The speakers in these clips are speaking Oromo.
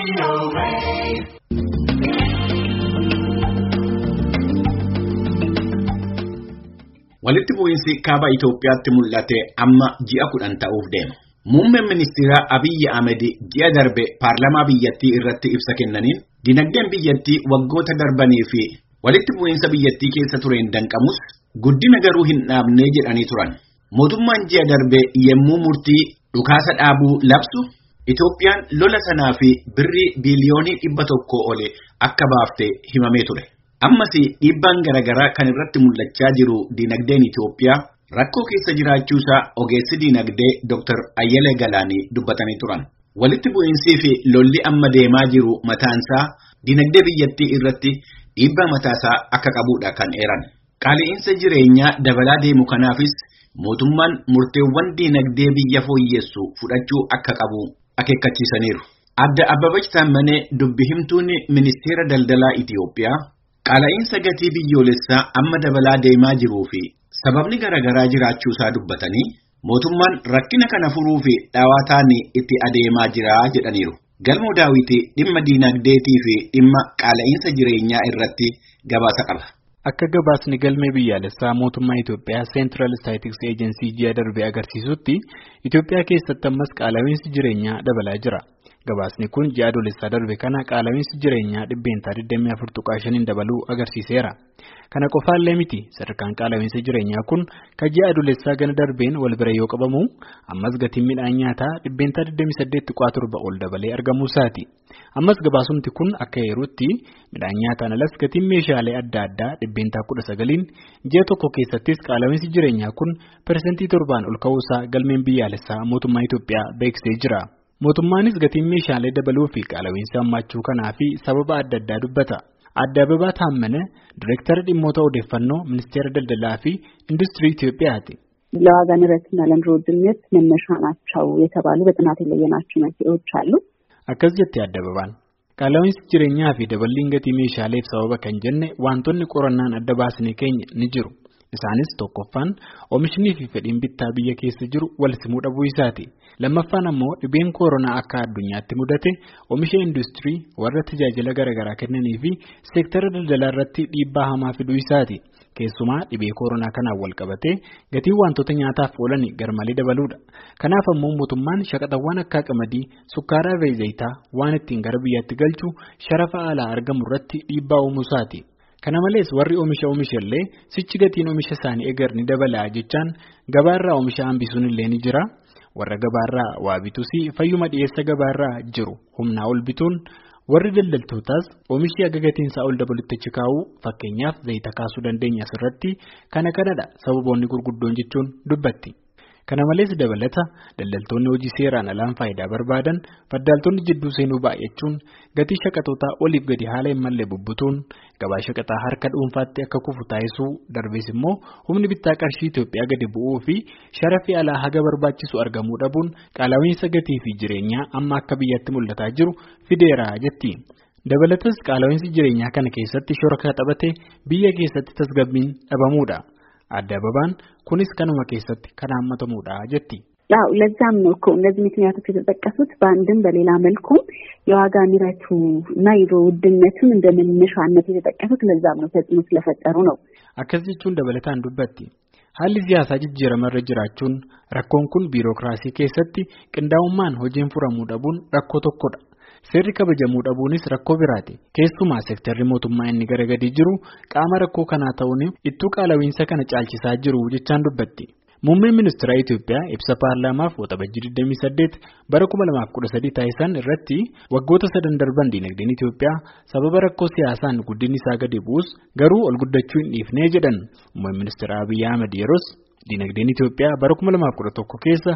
Walitti bu'iinsi kaaba Itoophiyaatti mul'ate amma ji'a 10 ta'uuf deema. Muummeen ministeera Abiyyi Ahmed ji'a darbe paarlaamaa biyyattii irratti ibsa kennaniin dinagdeen biyyattii waggoota darbanii fi walitti bu'iinsa biyyattii keessa tureen danqamus guddina garuu hin dhaabnee jedhanii turan. Mootummaan ji'a darbe yemmuu murtii dhukaasa dhaabuu labsu Itoophiyaan lola sanaa fi birrii biiliyoonii 100 ole akka baafte himamee ture. Ammas dhiibbaan garaagaraa kan irratti mul'achaa jiru dinagdeen Itoophiyaa rakkoo keessa jiraachuusaa ogeessi dinagdee Dr. Ayyalee Galaanii dubbatanii turan. Walitti bu'iinsii fi lolli amma deemaa jiru mataansaa dinagdee biyyattii irratti dhiibbaa mataasaa akka qabuudha kan eeran. Qaali'iinsa jireenyaa dabalaa deemu kanaafis mootummaan murteewwan dinagdee biyya fooyyessu fudhachuu akka qabu akeekkachiisaniiru. Adda Ababaach Taammanee dubbi himtuun ministeera daldalaa Itoophiyaa qaala'iinsa gatii biyyoolessaa amma dabalaa deemaa jiruu fi sababni garaagaraa jiraachuusaa dubbatanii mootummaan rakkina kana furuu fi dhawaataan itti adeemaa jira jedhaniiru. Galmoo Daawiti dhimma diinagdeetii fi dhimma qaala'iinsa jireenyaa irratti gabaasa qaba. Akka gabaasni galmee biyyaalessaa mootummaa Itoophiyaa Central Statistics Agency ji'a darbe agarsiisutti Itoophiyaa keessatti ammas qaala'iinsi jireenyaa dabalaa jira. Gabaasni kun ji'a adoolessaa darbe kana qaala'iinsi jireenyaa 24.5 dabaluu agarsiiseera. Kana qofaallee miti sadarkaan qaala'iinsa jireenyaa kun kan ji'a adoolessaa gana darbeen wal bira yoo qabamu ammas gatiin midhaan nyaataa 28.7 ol dabalee argamuu isaati. Ammas gabaasumti kun akka yeruutti midhaan nyaataan alas gatiin meeshaalee adda addaa 19% ji'a tokko keessattis qaala'iinsi jireenyaa kun % 7 ol ka'uusaa galmeen biyyaalessaa mootummaa Itoophiyaa beeksisee jira. Mootummaanis gatiin meeshaalee dabaluu fi qaala'iinsa hammaachuu kanaa fi sababa adda addaa dubbata. Adda Ababaach Taammanee Direektara dhimmoota odeeffannoo Ministeera Daldalaa fi Industirii Itoophiyaati. ለዋጋ ንረትና ለኑሮ ውድነት መነሻ ናቸው የተባሉ በጥናት የለየናቸው መንስኤዎች አሉ። Akkas jettee Adda Ababaan qaala'iinsi jireenyaa fi daballiin gatii meeshaaleef sababa kan jenne wantoonni qorannaan adda baasnee keenya ni jiru. Isaanis tokkoffaan oomishni fi fedhiin bittaa biyya keessa jiru wal simuu dhabuu isaati. Lammaffaan ammoo dhibeen koronaa akka addunyaatti mudate oomisha industirii warra tajaajila garaagaraa kennanii fi seektara daldalaa irratti dhiibbaa hamaa fiduu isaati. Keessumaa dhibee koronaa kanaan wal qabatee gatiin wantoota nyaataaf oolan garmalee dabaluudha. Kanaaf ammoo mootummaan shaqaxawwan akka qamadii, sukkaaraa fi zayitaa waan ittiin gara biyyaatti galchu sharafa alaa argamu irratti dhiibbaa uumuu isaati. Kana malees warri oomishallee sichi gatiin oomisha isaanii eegar ni dabalaa jechaan gabaarraa oomisha hambisuun illee ni jira. Warra gabaarraa waa bituus fayyuma dhiyeessa gabaarraa jiru humnaa ol bituun warri daldaltootaas oomishi aga gatiinsaa ol dabalutti achi kaa'uu fakkeenyaaf zayita kaasuu dandeenya asirratti kanadha sababoonni gurguddoon jechuun dubbatti. Kana malees dabalata daldaltoonni hojii seeraan alaan faayidaa barbaadan faddaaltonni jidduu seenuu baay'achuun gatii shaqaxootaa oliif gadi haala hin malle bubbutuun gabaa shaqaxaa harka dhuunfaatti akka kufu taasisuu darbees immoo humni bittaa qarshii Itoophiyaa gadi bu'uu fi sharafi alaa haga barbaachisu argamuu dhabuun qaala'iinsa gatii fi jireenyaa amma akka biyyatti mul'ataa jiru fideera jetti. Dabalatas qaala'iinsi jireenyaa kana keessatti shoraka taphate biyya keessatti tasgabbiin dhabamuudha. Adda Ababaan kunis kanuma keessatti kan hammatamuudha jetti. ያው ለዛም ነው እኮ እነዚህ ምክንያቶች የተጠቀሱት በአንድም በሌላ መልኩ የዋጋ ንረቱ እና የኑሮ ውድነቱን እንደመነሻነት የተጠቀሱት ለዛም ነው ተጽዕኖ ስለፈጠሩ ነው። Akkas jechuun dabalataan dubbatti. Haalli siyaasaa jijjiiramarra jiraachuun rakkoon kun biirokraasii keessatti qindaa'ummaan hojiin furamuu dhabuun rakkoo tokkodha. Seerri kabajamuu dhabuunis rakkoo biraati. Keessumaa seektarri mootummaa inni gara gadi jiru qaama rakkoo kanaa ta'uun ittuu qaala'iinsa kana caalchisaa jiru jechaan dubbatti. Muummeen ministeera Itoophiyaa ibsa paarlaamaaf waxabajjii 28 bara 2013 taasisan irratti waggoota 3 darban dinagdeen Itoophiyaa sababa rakkoo siyaasaan guddinni isaa gadi bu'us garuu ol guddachuu hin dhiifnee jedhan. Muummeen ministeera Abiyyi Ahmed yeroos dinagdeen Itoophiyaa bara 2011 keessa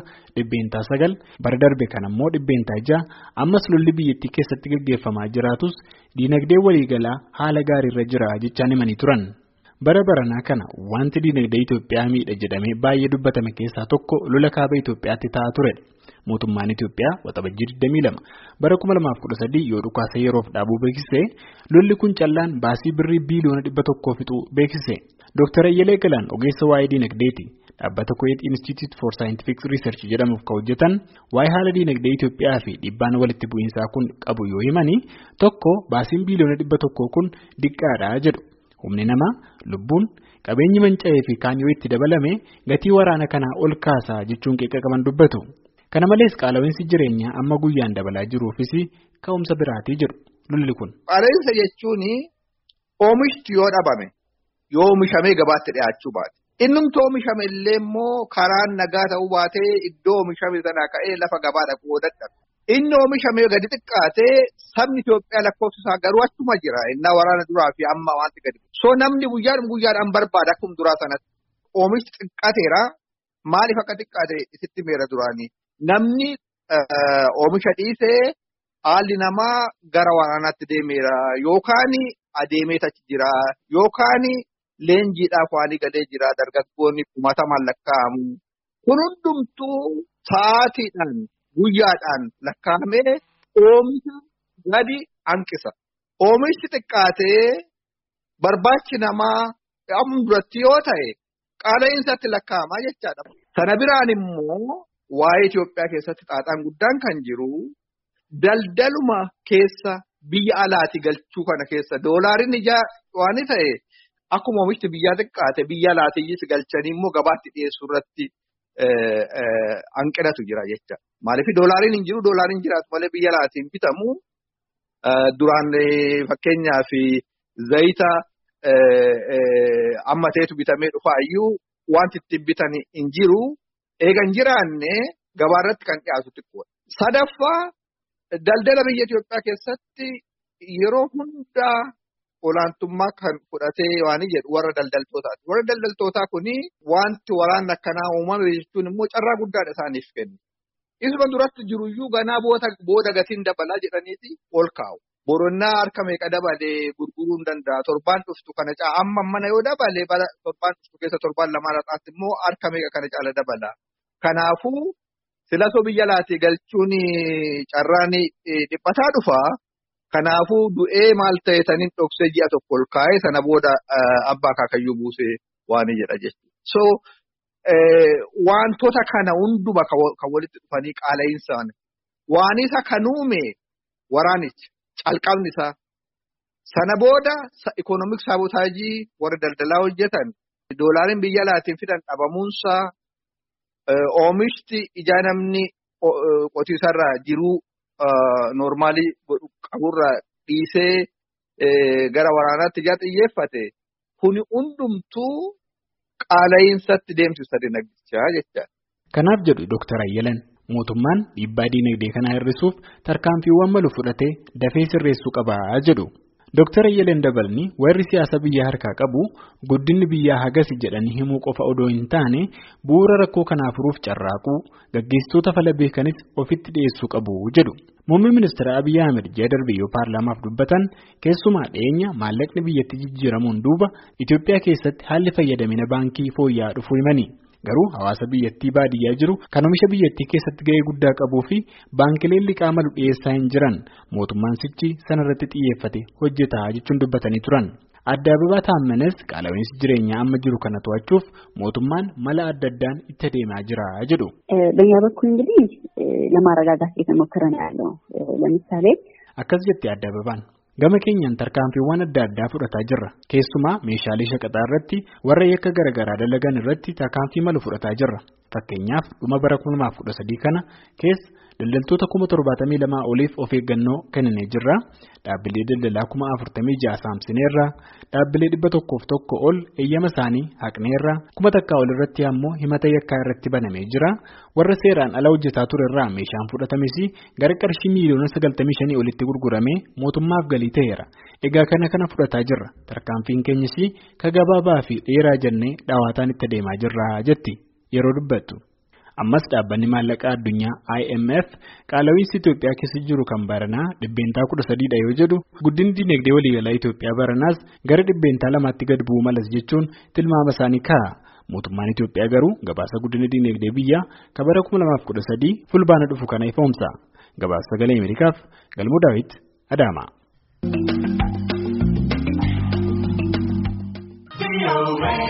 9%, bara darbe kan ammoo 6%, ammas lolli biyyattii keessatti gaggeeffamaa jiraatus dinagdee waliigalaa haala gaariirra jira jechaan himanii turan. Bara baranaa kana wanti dinagdee Itoophiyaa miidha jedhamee baay'ee dubbatame keessaa tokko lola kaaba Itoophiyaatti ta'aa ture. Mootummaan Itoophiyaa waxabajjii 22 bara 2013 yoo dhukaasa yeroof dhaabuu beeksise lolli kun callaan baasii birrii biiliyoona 100 fixuu beeksise. Dr. Ayyalee Galaan ogeessa waa'ee dinagdeeti. Dhaabbata Kuwait Institute for Scientific Research jedhamuuf kan hojjetan waa'ee haala diinagdee Itoophiyaa fi dhiibbaan walitti bu'iinsaa kun qabu yoo himani tokko baasiin biiliyoona 100 kun diqqaadha jedhu. Humni namaa lubbuun qabeenyi manca'ee fi kaan yoo itti dabalame gatii waraana kanaa ol kaasaa jechuun qeeqaman dubbatu. Kana malees qaala'insi jireenyaa amma guyyaan dabalaa jiruufis ka'umsa biraatii jedhu lolli kun. Qaala'insa jechuun oomishti yoo dhabame yoo oomishamee gabaatti dhiyaachuu baate. Innumti oomishame illee immoo karaan nagaa ta'uu baatee iddoo oomishame sanaa ka'ee lafa gabaa dhaquu dadhabe. Inni oomishame gadi xiqqaatee sabni Itoophiyaa lakkoofsa isaa garuu achuma jira. Innaa waraana duraa fi amma wanti gadi. So namni guyyaadhaan barbaada akkuma duraa sanatti. Oomishti xiqqaateera maaliif akka xiqqaate isitti meera duraanii. Namni oomisha dhiisee haalli namaa gara waraanaatti deemeera yookaan adeemee achi jira yookaan leenjiidhaaf waan galee jira dargaggoonni kumatamaan lakkaa'amu. Kun hundumtuu sa'aatiidhaan guyyaadhaan lakkaa'amee oomisha gadi hanqisa. Oomishti xiqqaatee barbaachi namaa amma duratti yoo ta'e qaala'insaatti lakkaa'amaa jechaadha. Sana biraan immoo waa'ee Itoophiyaa keessatti xaaxaan guddaan kan jiru daldaluma keessa biyya alaati galchuu kana keessa doolaariin ijaa waan ta'e akkuma oomishti biyyaa xiqqaate biyya alaatiyyis galchanii immoo gabaatti dhiyeessuu irratti hanqinatu jira jecha. Maaliif doolaariin hin jiru doolaariin jiraatu malee biyya alaatiin bitamu duraan fakkeenyaaf zayita ammateetu bitamee dhufaa iyyuu wanti ittiin bitan hin jiru. Eegan jiraanne gabaarratti kan dhiyaatu xiqqoodha. Sadaffaa daldala biyya Itoophiyaa keessatti yeroo hundaa olaantummaa kan fudhatee waan jedhu warra daldaltootaati. Warra daldaltootaa kuni wanti waraanni akkanaa uumame jechuun immoo carraa guddaadha isaaniif kennu. Isuma duratti jiruyyuu ganaa booda gatiin dabalaa jedhaniiti ol kaa'u. Boronnaa harka meeqa dabalee gurguruu hin danda'a. Torbaan dhuftu kana amma mana yoo dabalee torbaan dhuftu keessa torbaan lamaan haxaatti immoo harka meeqa kana caala dabala. Kanaafuu silasoo biyya alaatii galchuun carraan dhiphataa dhufa. Kanaafuu du'ee maal ta'e taniin dhoksee ji'a tokko ol kaa'ee sana booda abbaa kaakayyuu buusee waan jedha jechuudha. So wantoota kana hunduma kan walitti dhufanii qaala'insan waan isa kan uume waraanicha calqabni isaa sana booda ikoonomik saabotaajii warra daldalaa hojjetan doolaariin biyya alaatiin fidan dhabamuunsaa oomishti ijaa namni qotiisarraa jiruu normaalii qaburraa dhiisee gara waraanaatti ijaa xiyyeeffate kuni hundumtuu qaala'insaatti deemsisa dinagdichaa jechaadha. Kanaaf jedhu Dr. Ayyalan mootummaan dhiibbaa diinagdee kana hir'isuuf tarkaanfiiwwan malu fudhatee dafee sirreessuu qaba jedhu. Dr. Ayyalan dabalni warri siyaasa biyyaa harkaa qabu guddinni biyyaa hagasi jedhanii himuu qofa odoo hin taane bu'uura rakkoo kanaa furuuf carraaquu gaggeessitoota fala beekanis ofitti dhiyeessuu qabu jedhu. Muummee ministeera Abiy Ahmed ji'a darbe yoo paarlaamaaf dubbatan keessumaa dhiyeenya maallaqni biyyatti jijjiiramuun duuba Itoophiyaa keessatti haalli fayyadamina baankii fooyya'aa dhufuu himani. Garuu hawaasa biyyattii baadiyyaa jiru kan oomisha biyyattii keessatti ga'ee guddaa qabuu fi baankileen liqaa malu dhiyeessaa hin jiran mootummaan sichi sanarratti xiyyeeffate hojjetaa jechuun dubbatanii turan. Adda Ababaa Taammanes qaala'insi jireenyaa amma jiru kana to'achuuf mootummaan mala adda addaan itti adeemaa jira jedhu. በእኛ በኩል እንግዲህ ለማረጋጋት እየተሞከረ ነው ያለው ለምሳሌ akkas jettee Adda Ababaan gama keenyaan tarkaanfiiwwan adda addaa fudhataa jirra. Keessumaa meeshaalee shaqaxaa irratti warra yakka garaagaraa dalagan irratti tarkaanfii malu fudhataa jirra. Fakkeenyaaf dhuma bara 2013 kana keessa daldaltoota 72,000 oliif of eeggannoo kennee jirra. Dhaabbilee daldalaa 46,000 saamsineerra. Dhaabbilee 101 ol eeyyama isaanii haqneerra. 1,000 ol irratti ammoo himata yakkaa irratti banamee jira. Warra seeraan ala hojjetaa ture irraa meeshaan fudhatames gara qarshii miliyoona 95 olitti gurguramee mootummaaf galii ta'eera. Egaa kana fudhataa jirra. Tarkaanfiin keenyas ka gabaabaa fi dheeraa jennee dhawaataan itti adeemaa jirra jetti yeroo dubbattu. Ammas dhaabbanni maallaqaa addunyaa IMF qaala'insi Itoophiyaa keessa jiru kan baranaa dhibbeentaa 13 yoo jedhu guddinni dinagdee waliigalaa Itoophiyaa baranaas gara dhibbeentaa 2tti gad bu'uu malas jechuun tilmaama isaanii kaa'a. Mootummaan Itoophiyaa garuu gabaasa guddina dinagdee biyyaa kan bara 2013 fulbaana dhufu kana ifoomsa. Gabaasa Sagalee Ameerikaaf Galmoo Daawit Adaamaa.